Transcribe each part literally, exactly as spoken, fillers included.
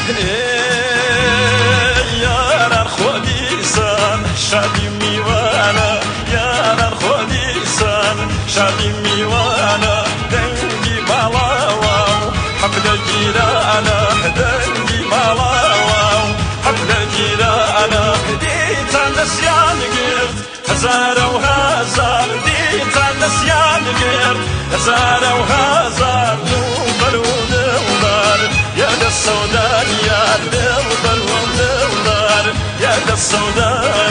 یاران خودیسان شادی میوانه یاران خودیسان شادی میوانه دنگی مالاو حفل جیرانه دنگی مالاو حفل جیرانه دیتان نسیان گرد هزار و هزار دیتان نسیان گرد هزار و هزار دلبر و دلدار يا ذا السودان يا دلبر ودلدار يا ذا السودان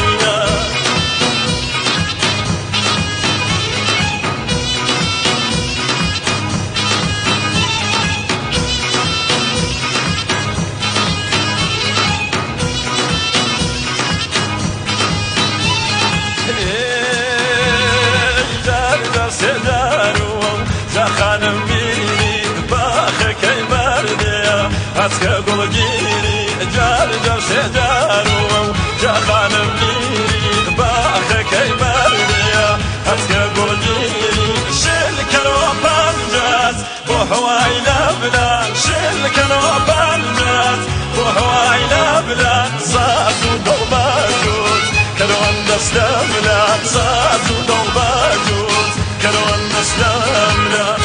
خانم بيري باخك يبردي هاتك قلقيري جار جار سجارو جا خانم بيري باخك يبردي هاتك قلقيري شل كرو بانجات بو هواي لبلان شل كرو بانجات بو هواي لبلان زاتو دوباجوت كرو اندس لبلان زاتو دوباجوت كرو اندس لبلان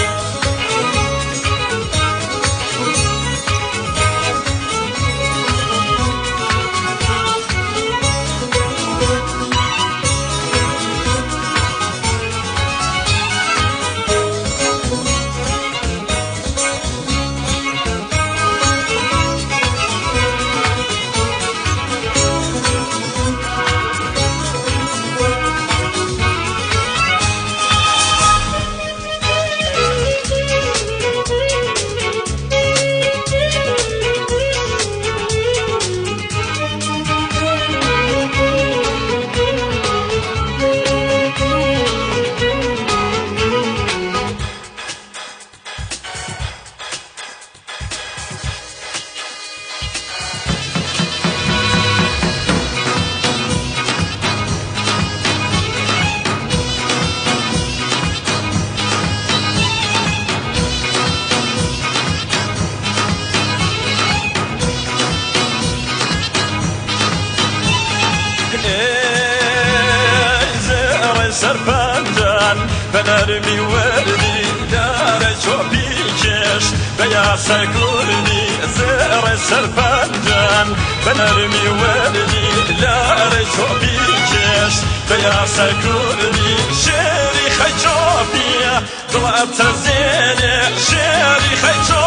سرپنجان بنرمی وردی دار چوبی کش بیا سکوردی زر سرپنجان بنرمی وردی دار چوبی کش بیا سکوردی شری خیچوبی دلت زینه شری خیچوبی